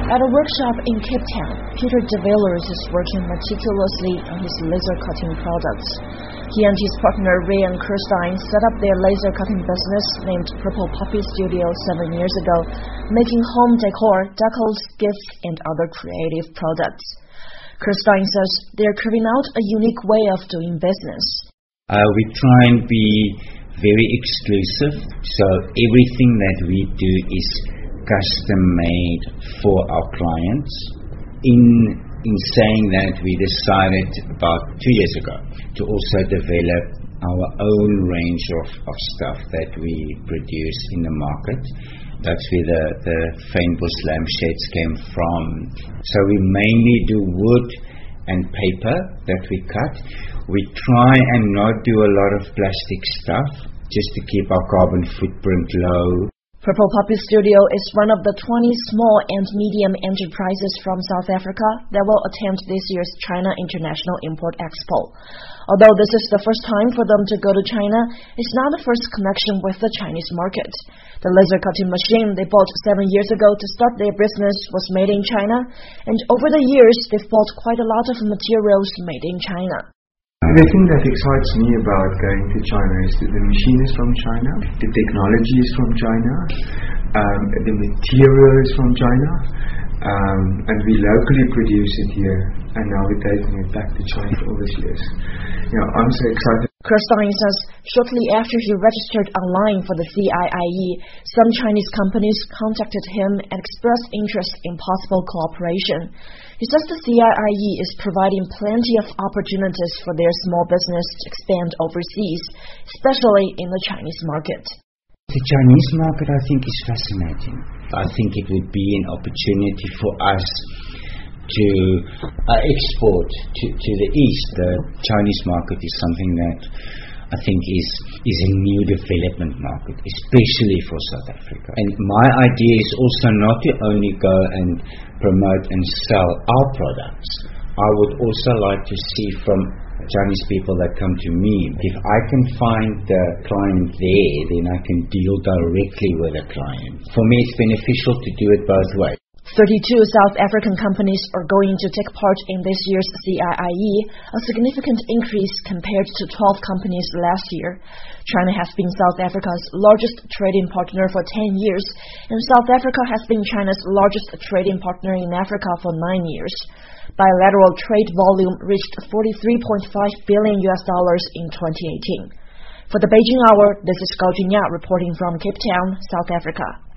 At a workshop in Cape Town, Peter de Villiers is working meticulously on his laser cutting products. He and his partner Ryan Kirstein set up their laser cutting business named Purple Poppy Studio 7 years ago, making home decor, decals, gifts, and other creative products. Kirstein says they're carving out a unique way of doing business. We try and be very exclusive, so everything that we do is custom made for our clients. In saying that, we decided about 2 years ago to also develop our own range of stuff that we produce in the market. That's where the Fynbos lampshades came from. So we mainly do wood and paper that we cut. We try and not do a lot of plastic stuff just to keep our carbon footprint low. Purple Poppy Studio is one of the 20 small and medium enterprises from South Africa that will attend this year's China International Import Expo. Although this is the first time for them to go to China, it's not the first connection with the Chinese market. The laser cutting machine they bought 7 years ago to start their business was made in China, and over the years they've bought quite a lot of materials made in China. The thing that excites me about going to China is that the machine is from China, the technology is from China, the material is from China, and we locally produce it here, and now we're taking it back to China all these years. I'm so excited. Kirstein says shortly after he registered online for the CIIE, some Chinese companies contacted him and expressed interest in possible cooperation. He says the CIIE is providing plenty of opportunities for their small business to expand overseas, especially in the Chinese market. The Chinese market, I think, is fascinating. I think it would be an opportunity for us to export to the East. The Chinese market is something that I think is a new development market, especially for South Africa. And my idea is also not to only go and promote and sell our products. I would also like to see from Chinese people that come to me, if I can find the client there, then I can deal directly with the client. For me, it's beneficial to do it both ways. 32 South African companies are going to take part in this year's CIIE, a significant increase compared to 12 companies last year. China has been South Africa's largest trading partner for 10 years, and South Africa has been China's largest trading partner in Africa for 9 years. Bilateral trade volume reached $43.5 billion in 2018. For the Beijing Hour, this is Gao Junya reporting from Cape Town, South Africa.